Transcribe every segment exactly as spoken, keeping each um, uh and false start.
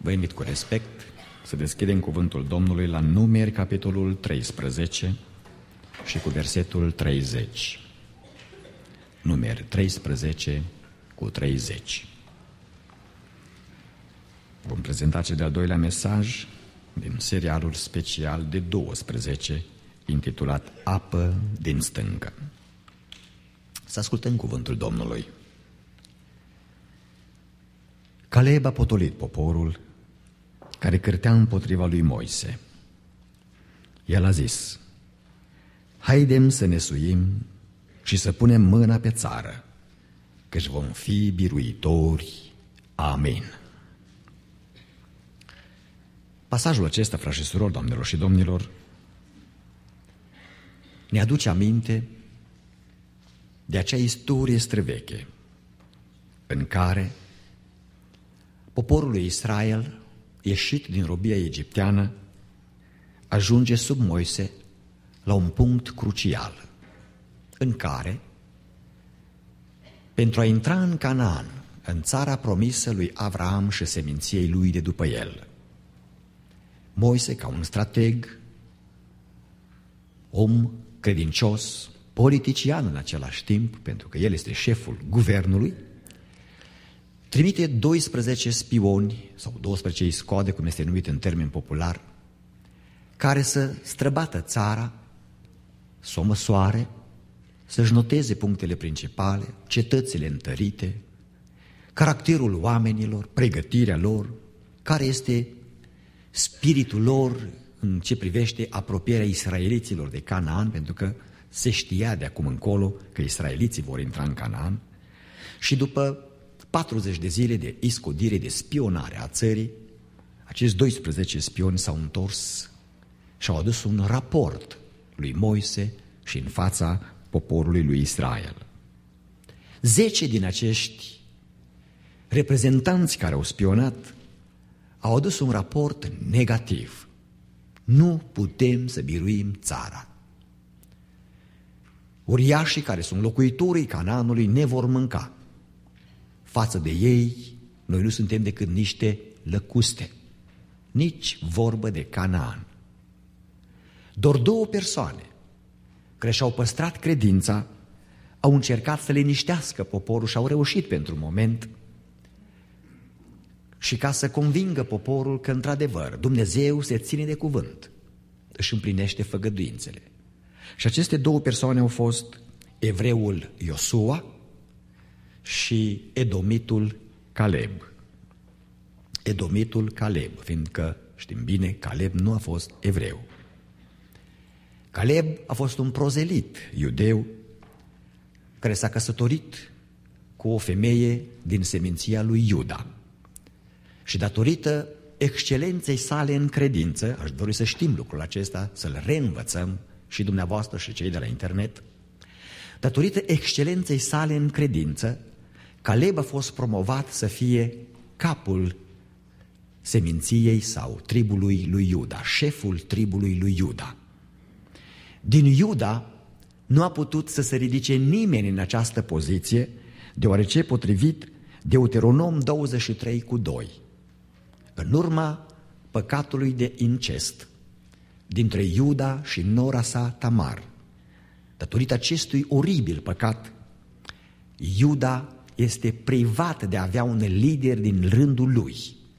Vă invit cu respect să deschidem cuvântul Domnului la Numeri, capitolul treisprezece și cu versetul treizeci. Numeri treisprezece cu treizeci. Vom prezenta cel de-al doilea mesaj din serialul special de douăsprezece, intitulat Apă din stâncă. Să ascultăm cuvântul Domnului. Caleb a potolit poporul care cârtea împotriva lui Moise. El a zis: haidem să ne suim și să punem mâna pe țară, căci vom fi biruitori. Amin. Pasajul acesta, frați și surori, doamnelor și domnilor, ne aduce aminte de acea istorie străveche în care poporul lui Israel, ieșit din robia egipteană, ajunge sub Moise la un punct crucial în care, pentru a intra în Canaan, în țara promisă lui Avraam și seminției lui de după el, Moise, ca un strateg, om credincios, politician în același timp, pentru că el este șeful guvernului, trimite doisprezece spioni, sau doisprezece iscode, cum este numit în termen popular, care să străbată țara, să o măsoare, să-și noteze punctele principale, cetățile întărite, caracterul oamenilor, pregătirea lor, care este spiritul lor în ce privește apropierea israeliților de Canaan, pentru că se știa de acum încolo că israeliții vor intra în Canaan. Și după patruzeci de zile de iscodire, de spionare a țării, acești doisprezece spioni s-au întors și au adus un raport lui Moise și în fața poporului lui Israel. Zece din acești reprezentanți care au spionat au adus un raport negativ. Nu putem să biruim țara. Uriașii care sunt locuitorii Canaanului ne vor mânca. Față de ei, noi nu suntem decât niște lăcuste. Nici vorbă de Canaan. Doar două persoane care și-au păstrat credința au încercat să liniștească poporul și au reușit pentru un moment, și ca să convingă poporul că într-adevăr Dumnezeu se ține de cuvânt, își împlinește făgăduințele. Și aceste două persoane au fost evreul Iosua și edomitul Caleb. Edomitul Caleb, fiindcă știm bine, Caleb nu a fost evreu. Caleb a fost un prozelit iudeu care s-a căsătorit cu o femeie din seminția lui Iuda. Și datorită excelenței sale în credință, aș dori să știm lucrul acesta, să-l reînvățăm și dumneavoastră și cei de la internet, datorită excelenței sale în credință, Caleb a fost promovat să fie capul seminției sau tribului lui Iuda, șeful tribului lui Iuda. Din Iuda nu a putut să se ridice nimeni în această poziție, deoarece, potrivit Deuteronom douăzeci și trei cu doi, în urma păcatului de incest dintre Iuda și nora sa Tamar, datorită acestui oribil păcat, Iuda este privat de a avea un lider din rândul lui.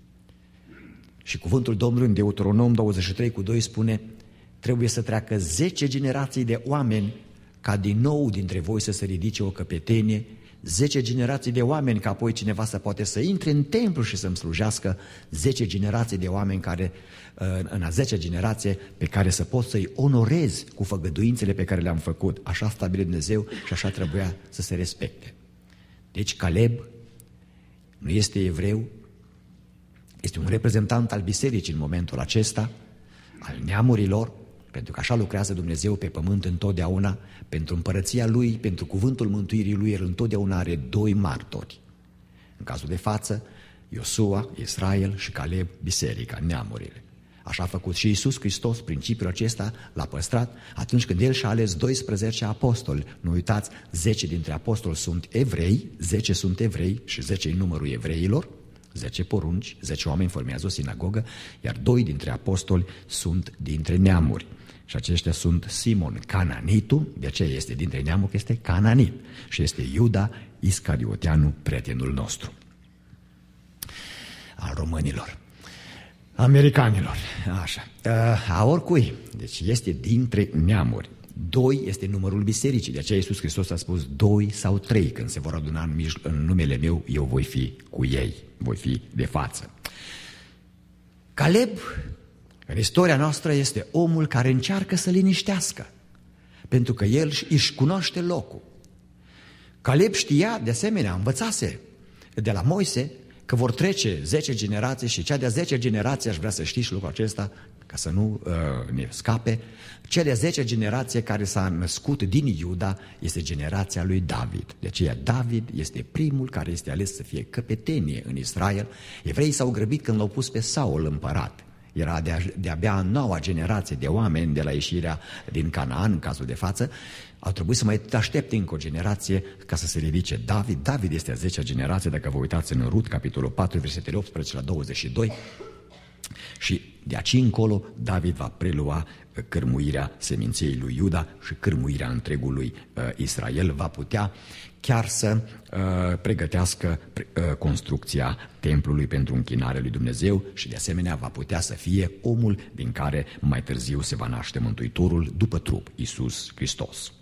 Și cuvântul Domnului în Deuteronom douăzeci și trei cu doi spune: trebuie să treacă zece generații de oameni ca din nou dintre voi să se ridice o căpetenie, zece generații de oameni ca apoi cineva să poate să intre în templu și să-mi slujească, zece generații de oameni care, în a zecea generație, pe care să pot să-i onorez cu făgăduințele pe care le-am făcut. Așa a stabilit Dumnezeu și așa trebuia să se respecte. Deci Caleb nu este evreu, este un reprezentant al bisericii în momentul acesta, al neamurilor, pentru că așa lucrează Dumnezeu pe pământ întotdeauna, pentru împărăția Lui, pentru cuvântul mântuirii Lui, El întotdeauna are doi martori. În cazul de față, Iosua, Israel, și Caleb, biserica, neamurile. Așa a făcut și Iisus Hristos, principiul acesta l-a păstrat atunci când El și-a ales doisprezece apostoli. Nu uitați, zece dintre apostoli sunt evrei, zece sunt evrei și zece în numărul evreilor, zece porunci, zece oameni formează o sinagogă, iar doi dintre apostoli sunt dintre neamuri. Și aceștia sunt Simon Cananitul, de aceea este dintre neamuri, că este Cananit, și este Iuda Iscarioteanu, prietenul nostru. Al românilor, americanilor, așa, a oricui, deci este dintre neamuri. Doi este numărul bisericii, de aceea Iisus Hristos a spus doi sau trei, când se vor aduna în, mijlo- în numele meu, eu voi fi cu ei, voi fi de față. Caleb, în istoria noastră, este omul care încearcă să liniștească, pentru că el își cunoaște locul. Caleb știa, de asemenea, învățase de la Moise că vor trece zece generații și cea de-a zece generație, aș vrea să știți lucrul acesta, ca să nu uh, ne scape, cea de-a zece generație care s-a născut din Iuda este generația lui David. De aceea David este primul care este ales să fie căpetenie în Israel. Evreii s-au grăbit când l-au pus pe Saul împărat. Era de, de-abia a noua generație de oameni de la ieșirea din Canaan, în cazul de față. Au trebuit să mai aștepte încă o generație ca să se ridice David. David este a zecea generație, dacă vă uitați în Rut, capitolul patru, versetele optsprezece la douăzeci și doi. Și de aici încolo David va prelua cârmuirea seminției lui Iuda și cârmuirea întregului uh, Israel. Va putea chiar să uh, pregătească uh, construcția templului pentru închinare lui Dumnezeu și de asemenea va putea să fie omul din care mai târziu se va naște Mântuitorul după trup, Iisus Hristos.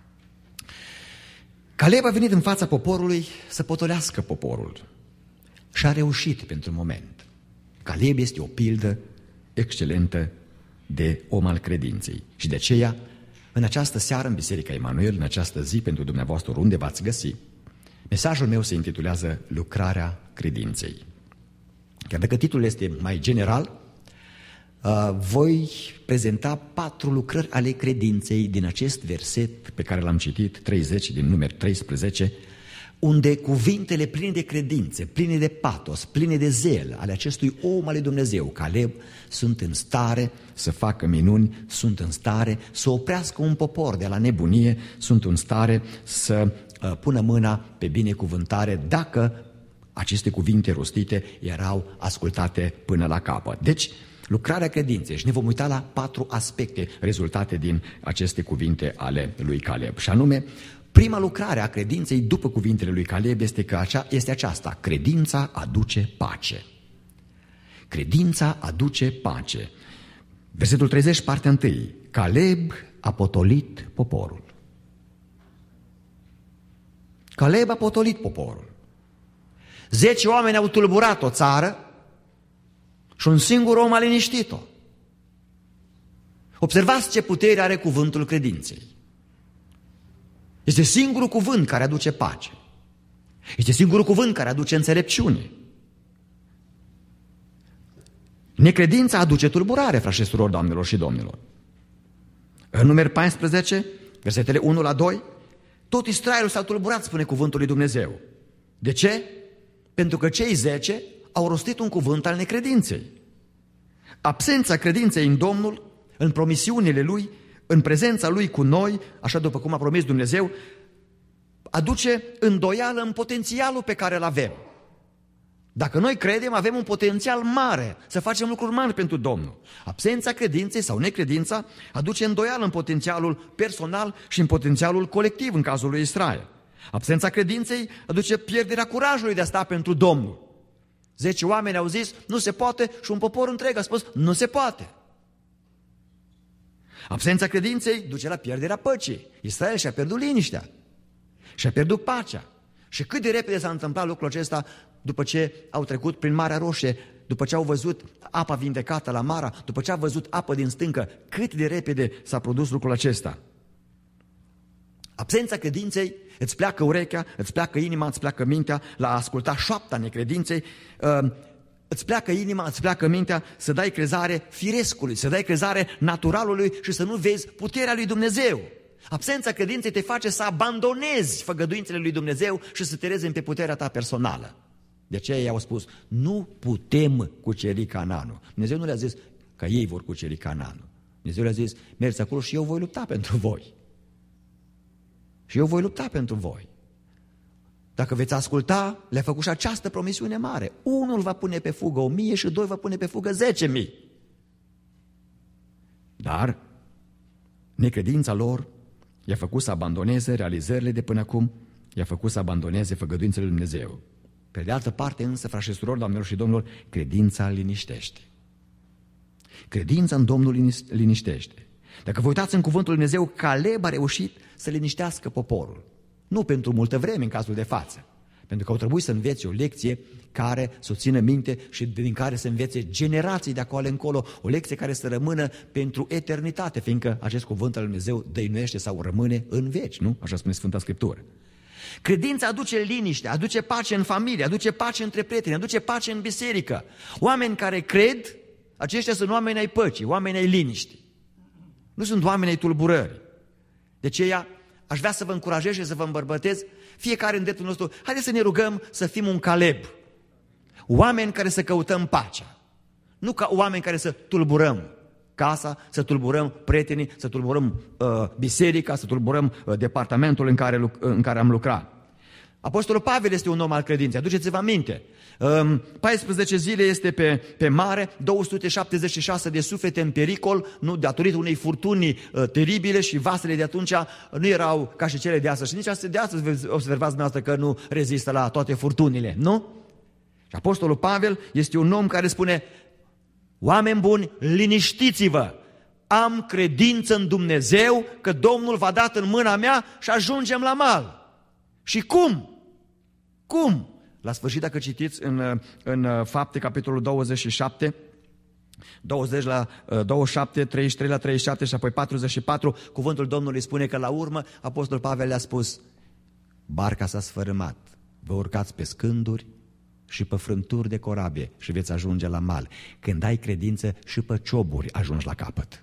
Caleb a venit în fața poporului să potolească poporul și a reușit pentru moment. Caleb este o pildă excelentă de om al credinței și de aceea, în această seară în Biserica Emanuel, în această zi pentru dumneavoastră, unde v-ați găsi, mesajul meu se intitulează Lucrarea credinței. Chiar dacă titlul este mai general, voi prezenta patru lucrări ale credinței din acest verset pe care l-am citit, treizeci din numeri treisprezece, unde cuvintele pline de credințe, pline de patos, pline de zel ale acestui om al lui Dumnezeu, Caleb, sunt în stare să facă minuni, sunt în stare să oprească un popor de la nebunie, sunt în stare să uh, pună mâna pe binecuvântare dacă aceste cuvinte rostite erau ascultate până la capăt. Deci, lucrarea credinței, și ne vom uita la patru aspecte rezultate din aceste cuvinte ale lui Caleb, și anume, prima lucrare a credinței după cuvintele lui Caleb este, că acea, este aceasta: credința aduce pace. Credința aduce pace. Versetul treizeci, partea întâi. Caleb a potolit poporul. Caleb a potolit poporul. Zece oameni au tulburat o țară și un singur om a liniștit-o. Observați ce putere are cuvântul credinței. Este singurul cuvânt care aduce pace. Este singurul cuvânt care aduce înțelepciune. Necredința aduce tulburare, frați și surori, doamnelor și domnilor. În numeri paisprezece, versetele unu la doi, tot Israelul s-a tulburat, spune cuvântul lui Dumnezeu. De ce? Pentru că cei zece au rostit un cuvânt al necredinței. Absența credinței în Domnul, în promisiunile Lui, în prezența Lui cu noi, așa după cum a promis Dumnezeu, aduce îndoială în potențialul pe care îl avem. Dacă noi credem, avem un potențial mare să facem lucruri mari pentru Domnul. Absența credinței sau necredința aduce îndoială în potențialul personal și în potențialul colectiv în cazul lui Israel. Absența credinței aduce pierderea curajului de a sta pentru Domnul. Zece oameni au zis, nu se poate, și un popor întreg a spus, nu se poate. Absența credinței duce la pierderea păcii. Israel și-a pierdut liniștea, și-a pierdut pacea. Și cât de repede s-a întâmplat lucrul acesta după ce au trecut prin Marea Roșie, după ce au văzut apa vindecată la Mara, după ce au văzut apă din stâncă, cât de repede s-a produs lucrul acesta. Absența credinței îți pleacă urechea, îți pleacă inima, îți pleacă mintea la a asculta șoapta necredinței, îți pleacă inima, îți pleacă mintea să dai crezare firescului, să dai crezare naturalului și să nu vezi puterea lui Dumnezeu. Absența credinței te face să abandonezi făgăduințele lui Dumnezeu și să te rezemi pe puterea ta personală. De aceea ei au spus, nu putem cuceri Canaanul. Dumnezeu nu le-a zis că ei vor cuceri Canaanul. Dumnezeu le-a zis, mergeți acolo și eu voi lupta pentru voi. Și eu voi lupta pentru voi. Dacă veți asculta, le-a făcut și această promisiune mare. Unul va pune pe fugă o mie și doi va pune pe fugă zece mii. Dar necredința lor i-a făcut să abandoneze realizările de până acum, i-a făcut să abandoneze făgăduințele lui Dumnezeu. Pe de altă parte însă, frați și surori, doamnelor și domnilor, credința liniștește. Credința în Domnul liniștește. Dacă vă uitați în cuvântul lui Dumnezeu, Caleb a reușit să liniștească poporul. Nu pentru multă vreme în cazul de față, pentru că au trebuit să învețe o lecție care să o țină minte și din care să învețe generații de acolo încolo, o lecție care să rămână pentru eternitate, fiindcă acest cuvânt al lui Dumnezeu dăinuiește sau rămâne în veci, nu? Așa spune Sfânta Scriptură. Credința aduce liniște, aduce pace în familie, aduce pace între prieteni, aduce pace în biserică. Oameni care cred, aceștia sunt oameni ai păcii, oameni ai liniștii. Nu sunt oameni ai tulburării. De aceea aș vrea să vă încurajez și să vă îmbărbătez fiecare în dreptul nostru. Haideți să ne rugăm să fim un Caleb. Oameni care să căutăm pacea. Nu ca oameni care să tulburăm casa, să tulburăm prietenii, să tulburăm uh, biserica, să tulburăm uh, departamentul în care, în care am lucrat. Apostolul Pavel este un om al credinței, aduceți-vă aminte. Um, paisprezece zile este pe, pe mare, două sute șaptezeci și șase de suflete în pericol, nu, datorită unei furtuni uh, teribile și vasele de atunci nu erau ca și cele de astăzi. Și nici de astăzi observați dumneavoastră că nu rezistă la toate furtunile, nu? Și Apostolul Pavel este un om care spune: oameni buni, liniștiți-vă, am credință în Dumnezeu că Domnul v-a dat în mâna mea și ajungem la mal. Și cum? Cum? La sfârșit, dacă citiți în, în Fapte, capitolul douăzeci și șapte, douăzeci la douăzeci și șapte, treizeci și trei la treizeci și șapte și apoi patruzeci și patru, cuvântul Domnului spune că la urmă Apostolul Pavel le-a spus: barca s-a sfărâmat, vă urcați pe scânduri și pe frânturi de corabie și veți ajunge la mal. Când ai credință, și pe cioburi ajungi la capăt.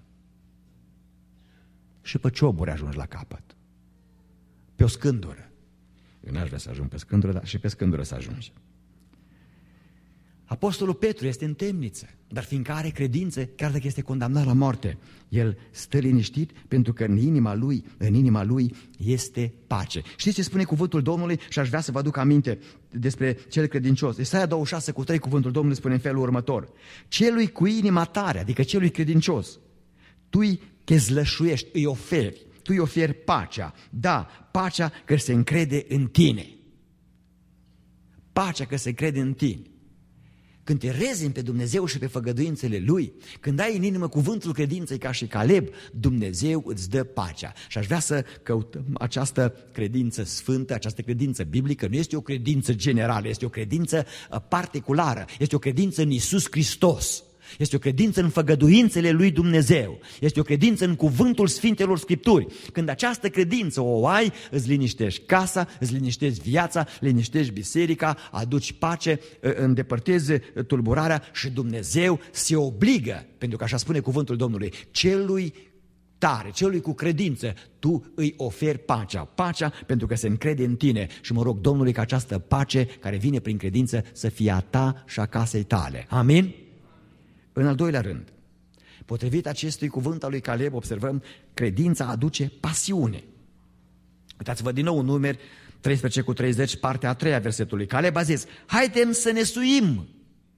Și pe cioburi ajungi la capăt. Pe o scândură. Eu n-aș vrea să ajung pe scândură, dar și pe scândură să ajungi. Apostolul Petru este în temniță, dar fiindcă are credință, chiar dacă este condamnat la moarte, el stă liniștit pentru că în inima lui, în inima lui este pace. Știți ce spune cuvântul Domnului? Și aș vrea să vă aduc aminte despre cel credincios. Isaia douăzeci și șase cu trei, cuvântul Domnului spune în felul următor: celui cu inima tare, adică celui credincios, tu îi chezlășuiești, îi oferi, tu îi oferi pacea. Da, pacea că se încrede în tine. Pacea că se încrede în tine. Când te rezini pe Dumnezeu și pe făgăduințele Lui, când ai în inimă cuvântul credinței ca și Caleb, Dumnezeu îți dă pacea. Și aș vrea să căutăm această credință sfântă, această credință biblică. Nu este o credință generală, este o credință particulară, este o credință în Iisus Hristos. Este o credință în făgăduințele lui Dumnezeu. Este o credință în cuvântul Sfintelor Scripturi. Când această credință o ai, îți liniștești casa, îți liniștești viața, liniștești biserica, aduci pace, îndepărtezi tulburarea și Dumnezeu se obligă, pentru că așa spune cuvântul Domnului, celui tare, celui cu credință, tu îi oferi pacea. Pacea pentru că se încrede în tine. Și mă rog Domnului ca această pace care vine prin credință să fie a ta și a casei tale. Amin? În al doilea rând, potrivit acestui cuvânt al lui Caleb, observăm, credința aduce pasiune. Uitați-vă din nou în Numeri treisprezece cu treizeci, partea a treia versetului. Caleb a zis: haidem să ne suim.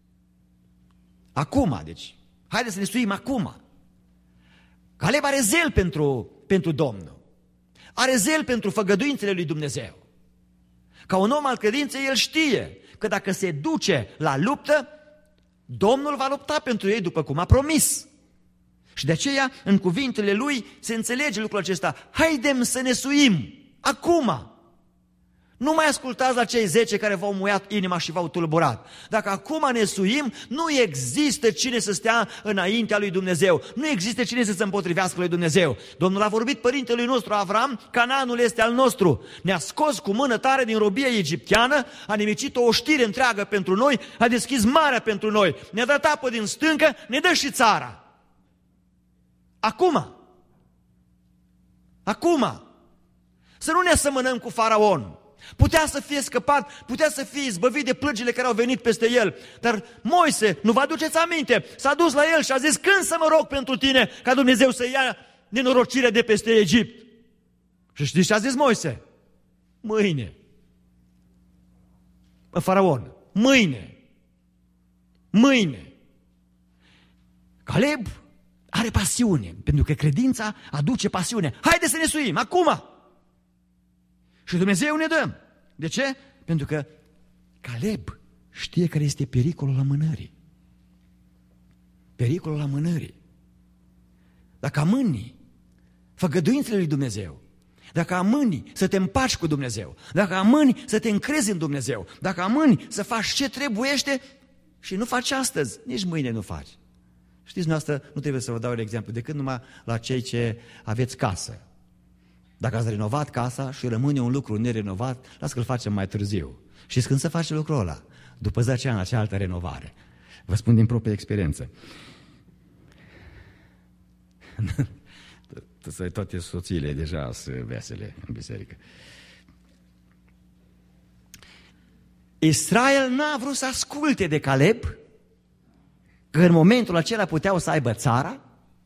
Acum, deci, haideți să ne suim acum. Caleb are zel pentru, pentru Domnul. Are zel pentru făgăduințele lui Dumnezeu. Ca un om al credinței, el știe că dacă se duce la luptă, Domnul va lupta pentru ei după cum a promis. Și de aceea, în cuvintele lui, se înțelege lucrul acesta. Haidem să ne suim acum. Nu mai ascultați la cei zece care v-au muiat inima și v-au tulburat. Dacă acum ne suim, nu există cine să stea înaintea lui Dumnezeu. Nu există cine să se împotrivească lui Dumnezeu. Domnul a vorbit părintelui nostru Avram: Canaanul este al nostru. Ne-a scos cu mână tare din robia egipteană, a nimicit o oștire întreagă pentru noi, a deschis marea pentru noi, ne-a dat apă din stâncă, ne dă și țara. Acum. Acum. Să nu ne asemănăm cu Faraon. Putea să fie scăpat, putea să fie izbăvit de plăgile care au venit peste el. Dar Moise, nu vă aduceți aminte, s-a dus la el și a zis: când să mă rog pentru tine ca Dumnezeu să ia nenorocirea de peste Egipt? Și știți ce a zis Moise? Mâine. Faraon, mâine, mâine. Caleb are pasiune, pentru că credința aduce pasiune. Haide să ne suim, acum! Și Dumnezeu ne dă. De ce? Pentru că Caleb știe care este pericolul amânării. Pericolul amânării. Dacă amâni făgăduințele lui Dumnezeu, dacă amâni să te împaci cu Dumnezeu, dacă amâni să te încrezi în Dumnezeu, dacă amâni să faci ce trebuiește și nu faci astăzi, nici mâine nu faci. Știți, noastră, nu trebuie să vă dau un exemplu, decât numai la cei ce aveți casă. Dacă ați renovat casa și rămâne un lucru nerenovat, las că îl facem mai târziu. Știți când se face lucrul ăla? După zece ani, la cealaltă renovare. Vă spun din proprie experiență. Toate soțiile deja sunt vesele în biserică. Israel n-a vrut să asculte de Caleb, că în momentul acela puteau să aibă țara.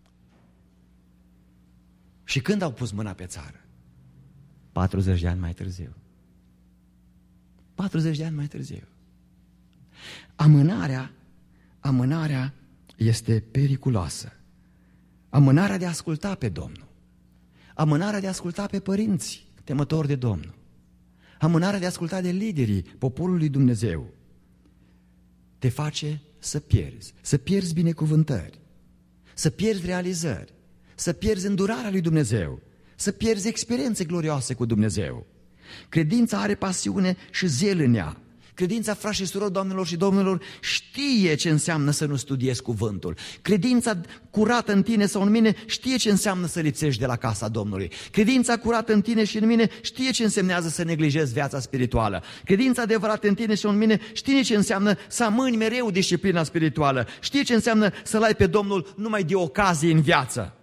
Și când au pus mâna pe țară? patruzeci de ani mai târziu. patruzeci de ani mai târziu. Amânarea, amânarea este periculoasă. Amânarea de a asculta pe Domnul. Amânarea de a asculta pe părinți temători de Domnul. Amânarea de a asculta de liderii poporului Dumnezeu te face să pierzi, să pierzi binecuvântări, să pierzi realizări, să pierzi îndurarea lui Dumnezeu, să pierzi experiențe glorioase cu Dumnezeu. Credința are pasiune și zel în ea. Credința, frați și surori, doamnelor și domnilor, știe ce înseamnă să nu studiezi cuvântul. Credința curată în tine sau în mine știe ce înseamnă să lipsești de la casa Domnului. Credința curată în tine și în mine știe ce însemnează să neglijezi viața spirituală. Credința adevărată în tine și în mine știe ce înseamnă să amâni mereu disciplina spirituală. Știe ce înseamnă să-L ai pe Domnul numai de ocazie în viață.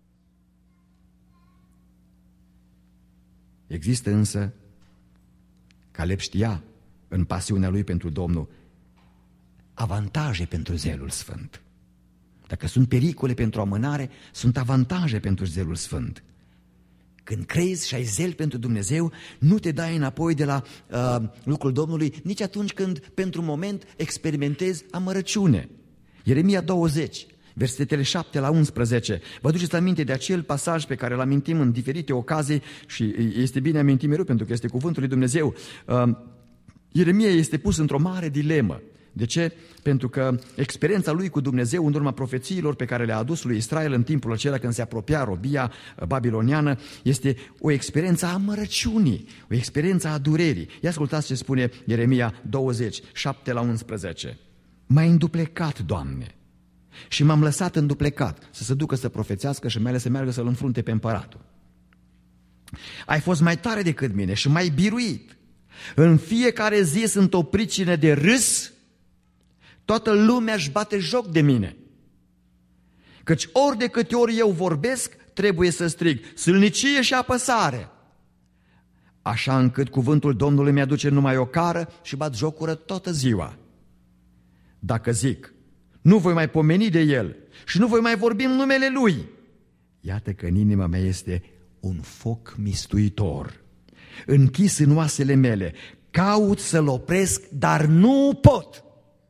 Există însă, Caleb știa în pasiunea lui pentru Domnul, avantaje pentru zelul sfânt. Dacă sunt pericole pentru amânare, sunt avantaje pentru zelul sfânt. Când crezi și ai zel pentru Dumnezeu, nu te dai înapoi de la uh, lucrul Domnului, nici atunci când, pentru un moment, experimentezi amărăciune. Ieremia douăzeci, versetele șapte la unsprezece. Vă duceți aminte de acel pasaj pe care îl amintim în diferite ocazii și este bine amintit mereu pentru că este cuvântul lui Dumnezeu. Uh, Ieremia este pus într-o mare dilemă. De ce? Pentru că experiența lui cu Dumnezeu în urma profețiilor pe care le-a adus lui Israel în timpul acela când se apropia robia babiloniană este o experiență a amărăciunii, o experiență a durerii. Ia ascultați ce spune Ieremia douăzeci, șapte la unsprezece. M-ai înduplecat, Doamne, și m-am lăsat înduplecat, să se ducă să profețească și mai ales să meargă să-l înfrunte pe împăratul. Ai fost mai tare decât mine și m-ai biruit. În fiecare zi sunt o pricină de râs, toată lumea își bate joc de mine. Căci ori de câte ori eu vorbesc, trebuie să strig sâlnicie și apăsare. Așa încât cuvântul Domnului mi-aduce numai o cară și bat jocură toată ziua. Dacă zic, nu voi mai pomeni de el și nu voi mai vorbi în numele lui, iată că în inima mea este un foc mistuitor, închis în oasele mele, caut să-l opresc, dar nu pot.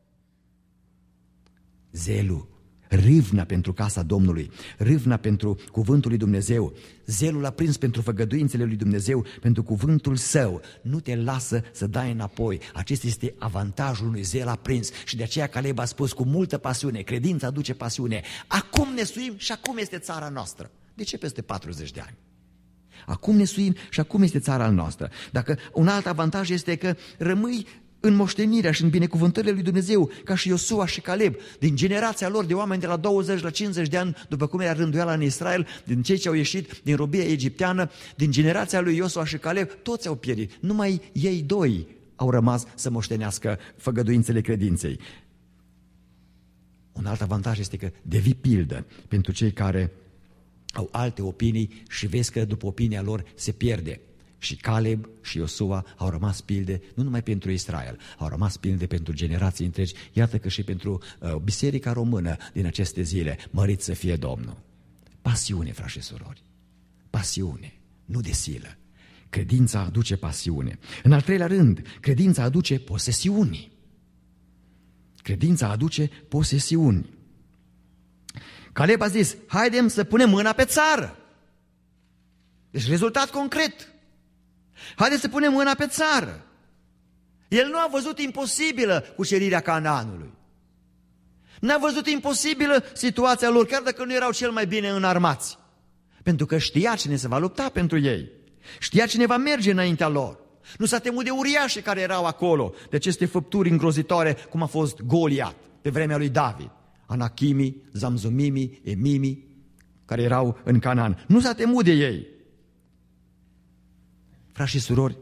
Zelul, râvna pentru casa Domnului, râvna pentru cuvântul lui Dumnezeu, zelul aprins pentru făgăduințele lui Dumnezeu, pentru cuvântul său, nu te lasă să dai înapoi. Acesta este avantajul unui zel aprins și de aceea Caleb a spus cu multă pasiune, credința aduce pasiune. Acum ne suim și acum este țara noastră. De ce peste patruzeci de ani? Acum ne suim și acum este țara noastră. Dacă un alt avantaj este că rămâi în moștenirea și în binecuvântările lui Dumnezeu, ca și Iosua și Caleb, din generația lor de oameni de la douăzeci la cincizeci de ani, după cum era rânduiala în Israel, din cei ce au ieșit din robia egipteană, din generația lui Iosua și Caleb, toți au pierit. Numai ei doi au rămas să moștenească făgăduințele credinței. Un alt avantaj este că devii pildă pentru cei care au alte opinii și vezi că după opinia lor se pierde. Și Caleb și Iosua au rămas pilde, nu numai pentru Israel, au rămas pilde pentru generații întregi. Iată că și pentru uh, biserica română din aceste zile, mărit să fie Domnul. Pasiune, frați și surori, pasiune, nu de silă. credința aduce pasiune. În al treilea rând, credința aduce posesiuni. Credința aduce posesiuni. Caleb a zis, haidem să punem mâna pe țară. Deci rezultat concret. Haideți să punem mâna pe țară. El nu a văzut imposibilă cucerirea Canaanului. N-a văzut imposibilă situația lor, chiar dacă nu erau cel mai bine înarmați. Pentru că știa cine se va lupta pentru ei. Știa cine va merge înaintea lor. Nu s-a temut de uriașii care erau acolo, de aceste făpturi îngrozitoare, cum a fost Goliat pe vremea lui David. Anachimii, Zamzumimii, Emimii, care erau în Canaan. Nu s-a temut de ei. Frați și surori,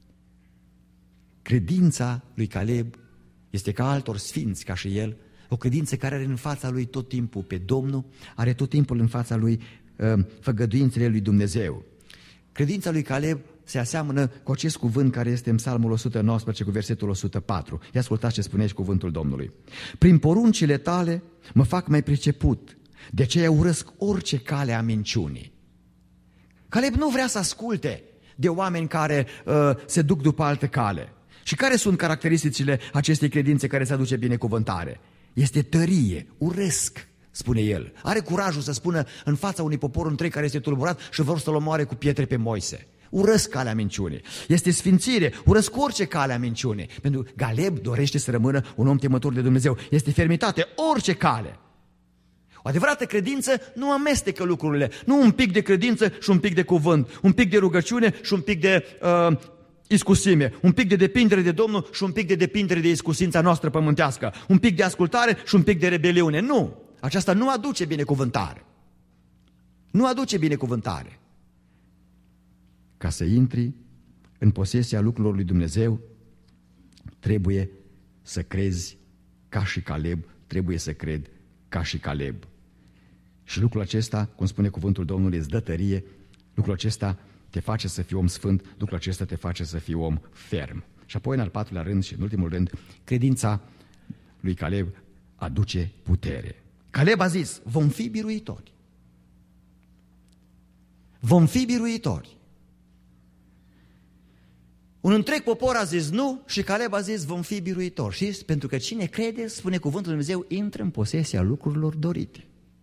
credința lui Caleb este ca altor sfinți, ca și el, o credință care are în fața lui tot timpul pe Domnul, are tot timpul în fața lui uh, făgăduințele lui Dumnezeu. Credința lui Caleb se aseamănă cu acest cuvânt care este în Psalmul o sută nouăsprezece cu versetul o sută patru. Ia ascultați ce spune aici cuvântul Domnului. Prin poruncile tale mă fac mai priceput, de aceea urăsc orice cale a minciunii. Caleb nu vrea să asculte de oameni care uh, se duc după altă cale. Și care sunt caracteristicile acestei credințe care se aduce binecuvântare? Este tărie, urăsc, spune el. Are curajul să spună în fața unui popor întreg care este tulburat și vor să-l omoare cu pietre pe Moise. Urăsc calea minciunii. Este sfințire, urăsc orice cale a minciunii. Pentru că Caleb dorește să rămână un om temător de Dumnezeu. Este fermitate, orice cale. O adevărată credință nu amestecă lucrurile. Nu un pic de credință și un pic de cuvânt. Un pic de rugăciune și un pic de uh, iscusime. Un pic de depindere de Domnul și un pic de depindere de iscusința noastră pământească. Un pic de ascultare și un pic de rebeliune. Nu! Aceasta nu aduce binecuvântare. Nu aduce binecuvântare. Ca să intri în posesia lucrurilor lui Dumnezeu, trebuie să crezi ca și Caleb, trebuie să cred ca și Caleb. Și lucrul acesta, cum spune cuvântul Domnului, îți dă tărie, lucrul acesta te face să fii om sfânt, lucrul acesta te face să fii om ferm. Și apoi, în al patrulea rând și în ultimul rând, credința lui Caleb aduce putere. Caleb a zis, vom fi biruitori. Vom fi biruitori. Un întreg popor a zis nu și Caleb a zis vom fi biruitori. Și pentru că cine crede, spune cuvântul lui Dumnezeu, intră în posesia lucrurilor dorite.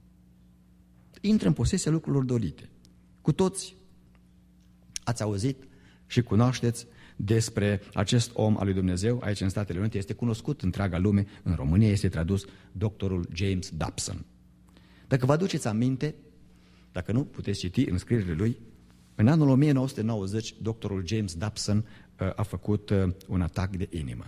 Intră în posesia lucrurilor dorite. Cu toți ați auzit și cunoașteți despre acest om al lui Dumnezeu. Aici în Statele Unite este cunoscut întreaga lume. În România este tradus doctorul James Dobson. Dacă vă aduceți aminte, dacă nu, puteți citi în scrierile lui. În anul o mie nouă sute nouăzeci, doctorul James Dobson a făcut un atac de inimă.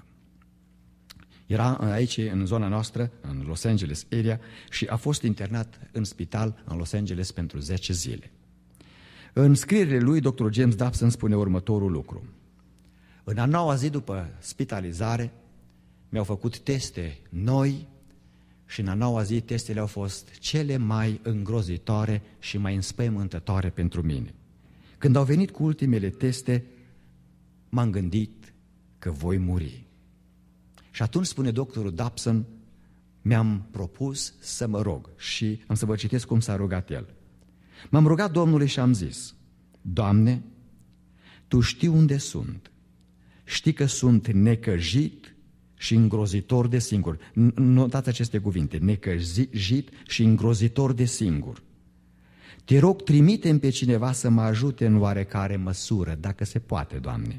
Era aici, în zona noastră, în Los Angeles area, și a fost internat în spital în Los Angeles pentru zece zile. În scrierile lui, doctorul James Dobson spune următorul lucru. În a noua zi după spitalizare, mi-au făcut teste noi și în a noua zi testele au fost cele mai îngrozitoare și mai înspăimântătoare pentru mine. Când au venit cu ultimele teste, m-am gândit că voi muri. Și atunci, spune doctorul Dobson, mi-am propus să mă rog și am să vă citesc cum s-a rugat el. M-am rugat Domnului și am zis, Doamne, Tu știi unde sunt, știi că sunt necăjit și îngrozitor de singur. Notați aceste cuvinte, necăjit și îngrozitor de singur. Te rog, trimite-mi pe cineva să mă ajute în oarecare măsură, dacă se poate, Doamne.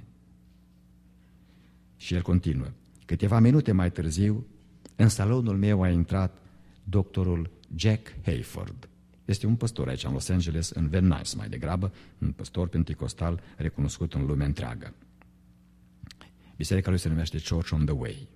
Și el continuă. Câteva minute mai târziu, în salonul meu a intrat doctorul Jack Hayford. Este un păstor aici în Los Angeles, în Van Nuys mai degrabă, un păstor penticostal recunoscut în lumea întreagă. Biserica lui se numește Church on the Way.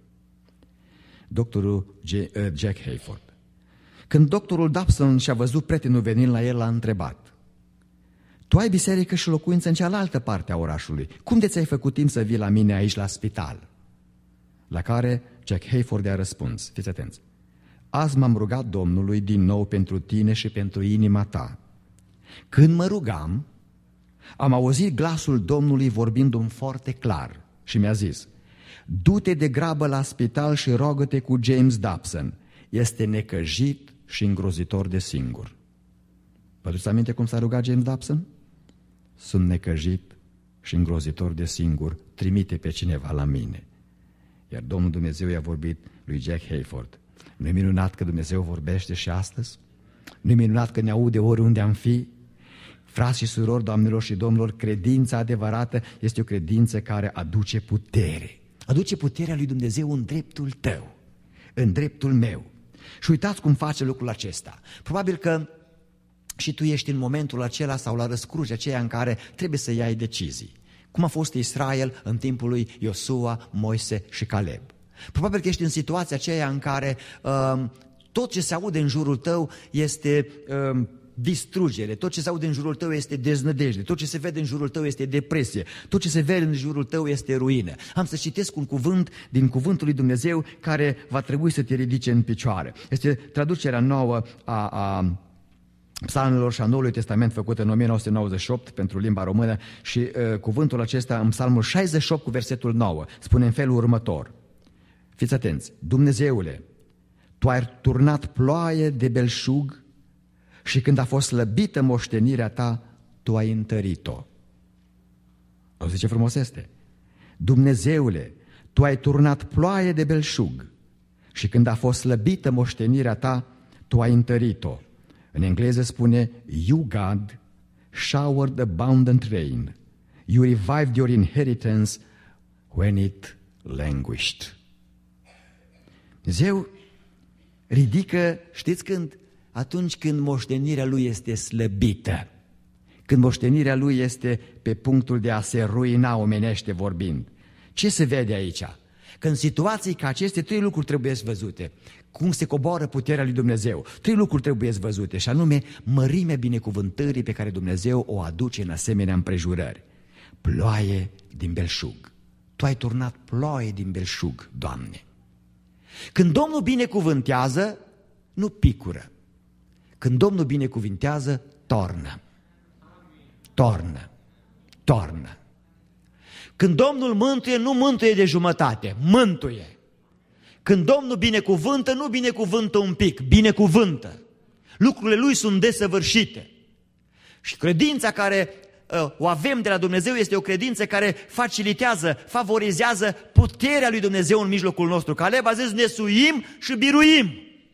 Doctorul Jack Hayford. Când doctorul Dobson și-a văzut prietenul venind la el, l-a întrebat. Tu ai biserică și locuință în cealaltă parte a orașului. Cum de ți-ai făcut timp să vii la mine aici la spital? La care Jack Hayford a răspuns. Fiți atenți. Azi m-am rugat Domnului din nou pentru tine și pentru inima ta. Când mă rugam, am auzit glasul Domnului vorbindu-mi foarte clar și mi-a zis, du-te de grabă la spital și rogă-te cu James Dobson. Este necăjit și îngrozitor de singur. Vă aduceți aminte cum s-a rugat James Dobson? Sunt necăjit și îngrozitor de singur, trimite pe cineva la mine. Iar Domnul Dumnezeu i-a vorbit lui Jack Hayford. Nu-i minunat că Dumnezeu vorbește și astăzi? Nu-i minunat că ne aude oriunde am fi? Frați și surori, doamnelor și domnilor, credința adevărată este o credință care aduce putere. Aduce puterea lui Dumnezeu în dreptul tău, în dreptul meu. Și uitați cum face lucrul acesta. Probabil că și tu ești în momentul acela sau la răscruce aceea în care trebuie să iei decizii. Cum a fost Israel în timpul lui Iosua, Moise și Caleb. Probabil că ești în situația aceea în care uh, tot ce se aude în jurul tău este uh, distrugere, tot ce se aude în jurul tău este deznădejde, tot ce se vede în jurul tău este depresie, tot ce se vede în jurul tău este ruină. Am să citesc un cuvânt din cuvântul lui Dumnezeu care va trebui să te ridice în picioare. Este traducerea nouă a... a Psalmelor și a Noului Testament făcut în o mie nouă sute nouăzeci și opt pentru limba română și uh, cuvântul acesta în Psalmul șaizeci și opt cu versetul nouă spune în felul următor. Fiți atenți, Dumnezeule, Tu ai turnat ploaie de belșug și când a fost slăbită moștenirea Ta, Tu ai întărit-o. O zice frumos este. Dumnezeule, Tu ai turnat ploaie de belșug și când a fost slăbită moștenirea Ta, Tu ai întărit-o. În engleză spune, You, God, showered abundant rain. You revived your inheritance when it languished. Dumnezeu ridică, știți când? Atunci când moștenirea Lui este slăbită. Când moștenirea Lui este pe punctul de a se ruina omenește vorbind. Ce se vede aici? Că în situații ca aceste trei lucruri trebuie văzute. Cum se coboară puterea lui Dumnezeu. Trei lucruri trebuie văzute și anume mărimea binecuvântării pe care Dumnezeu o aduce în asemenea împrejurări. Ploaie din belșug. Tu ai turnat ploaie din belșug, Doamne. Când Domnul binecuvântează, nu picură. Când Domnul binecuvintează, tornă. Tornă. Tornă. Când Domnul mântuie, nu mântuie de jumătate, mântuie. Când Domnul binecuvântă, nu binecuvântă un pic, binecuvântă. Lucrurile Lui sunt desăvârșite. Și credința care uh, o avem de la Dumnezeu este o credință care facilitează, favorizează puterea lui Dumnezeu în mijlocul nostru. Caleb a zis, ne suim și biruim.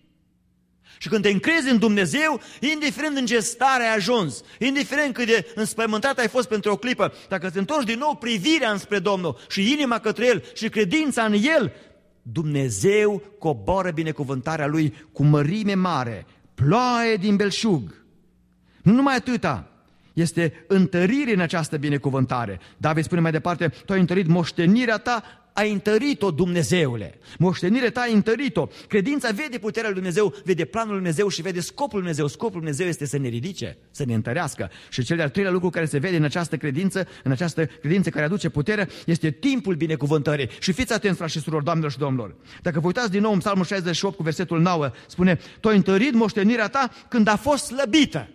Și când te încrezi în Dumnezeu, indiferent în ce stare ai ajuns, indiferent cât de înspăimântat ai fost pentru o clipă, dacă îți întorci din nou privirea înspre Domnul și inima către El și credința în El, Dumnezeu coboară binecuvântarea Lui cu mărime mare, ploaie din belșug. Nu numai atâta, este întărire în această binecuvântare. David spune mai departe, Tu ai întărit moștenirea Ta, ai întărit-o, Dumnezeule. Moștenirea Ta ai întărit-o. Credința vede puterea lui Dumnezeu, vede planul lui Dumnezeu și vede scopul lui Dumnezeu. Scopul lui Dumnezeu este să ne ridice, să ne întărească. Și cel de-al treilea lucru care se vede în această credință, în această credință care aduce putere, este timpul binecuvântării. Și fiți atenți, frați și surori, doamnelor și domnilor. Dacă vă uitați din nou în Psalmul șaizeci și opt cu versetul nouă, spune, Tu ai întărit moștenirea Ta când a fost slăbită.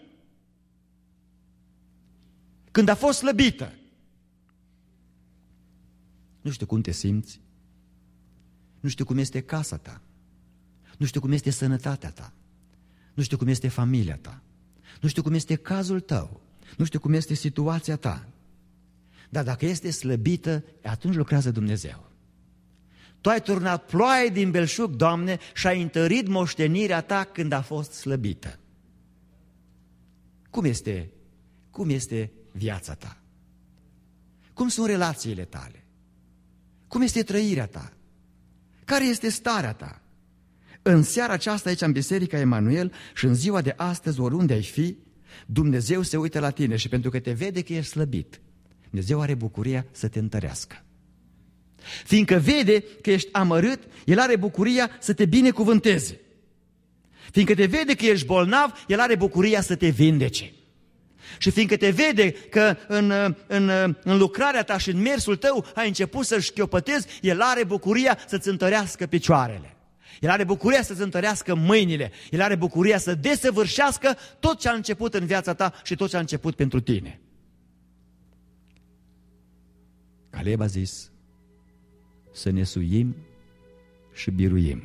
Când a fost slăbită. Nu știu cum te simți, nu știu cum este casa ta, nu știu cum este sănătatea ta, nu știu cum este familia ta, nu știu cum este cazul tău, nu știu cum este situația ta. Dar dacă este slăbită, atunci lucrează Dumnezeu. Tu ai turnat ploaie din belșug, Doamne, și ai întărit moștenirea Ta când a fost slăbită. Cum este, cum este viața ta? Cum sunt relațiile tale? Cum este trăirea ta? Care este starea ta? În seara aceasta aici în Biserica Emanuel și în ziua de astăzi, oriunde ai fi, Dumnezeu se uită la tine și pentru că te vede că ești slăbit, Dumnezeu are bucuria să te întărească. Fiindcă vede că ești amărât, El are bucuria să te binecuvânteze. Fiindcă te vede că ești bolnav, El are bucuria să te vindece. Și fiindcă te vede că în, în, în lucrarea ta și în mersul tău ai început să-și șchiopătezi, El are bucuria să-ți întărească picioarele. El are bucuria să-ți întărească mâinile. El are bucuria să desăvârșească tot ce a început în viața ta și tot ce a început pentru tine. Caleb a zis să ne suim și biruim.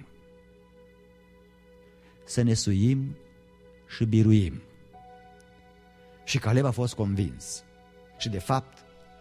Să ne suim și biruim. Și Caleb a fost convins. Și de fapt,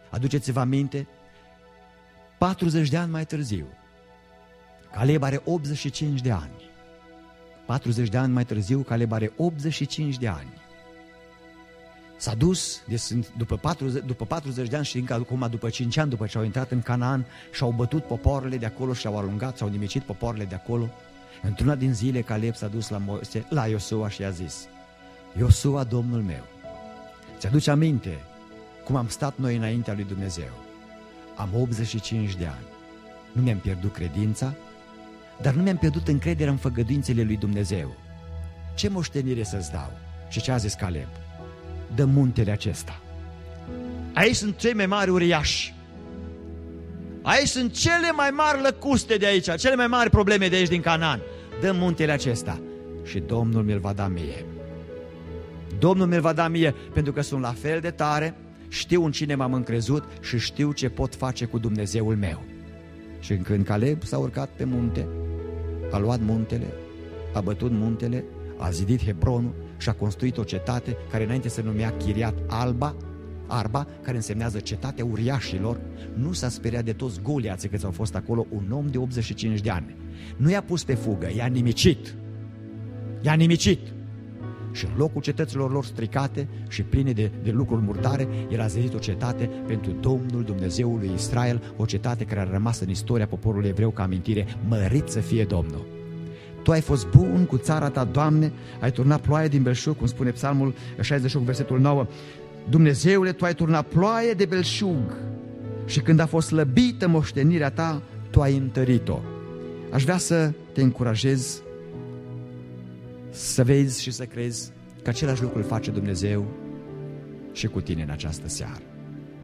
Aduceți-vă aminte, patruzeci de ani mai târziu, Caleb are optzeci și cinci de ani. patruzeci de ani mai târziu, Caleb are optzeci și cinci de ani. S-a dus, după patruzeci, după patruzeci de ani și încă acum după cinci ani, după ce au intrat în Canaan, și-au bătut popoarele de acolo și au alungat, s-au nimicit popoarele de acolo. Într-una din zile, Caleb s-a dus la, Moise, la Iosua și i-a zis: Iosua, Domnul meu, ți-aduce aminte cum am stat noi înaintea lui Dumnezeu? Am optzeci și cinci de ani. Nu mi-am pierdut credința, dar nu mi-am pierdut încrederea în făgăduințele lui Dumnezeu. Ce moștenire să-ți dau? Și ce a zis Caleb? Dă muntele acesta. Aici sunt cei mai mari uriași. Aici sunt cele mai mari lăcuste de aici, cele mai mari probleme de aici din Canaan. Dă muntele acesta și Domnul mi-l va da mie. Domnul mi-l va da mie pentru că sunt la fel de tare, știu în cine m-am încrezut și știu ce pot face cu Dumnezeul meu. Și când Caleb s-a urcat pe munte, a luat muntele, a bătut muntele, a zidit Hebronul și a construit o cetate care înainte se numea Chiriat Alba, Arba, care însemnează cetatea uriașilor. Nu s-a speriat de toți goliații câți au fost acolo, un om de optzeci și cinci de ani. Nu i-a pus pe fugă, i-a nimicit. I-a nimicit. Și în locul cetăților lor stricate și pline de, de lucruri murdare, el a zidit o cetate pentru Domnul Dumnezeul lui Israel, o cetate care a rămas în istoria poporului evreu ca amintire. Mărit să fie Domnul! Tu ai fost bun cu țara ta, Doamne, ai turnat ploaie din belșug, cum spune Psalmul șaizeci și opt, versetul nouă. Dumnezeule, Tu ai turnat ploaie de belșug și când a fost slăbită moștenirea Ta, Tu ai întărit-o. Aș vrea să te încurajez să vezi și să crezi că același lucru îl face Dumnezeu și cu tine în această seară.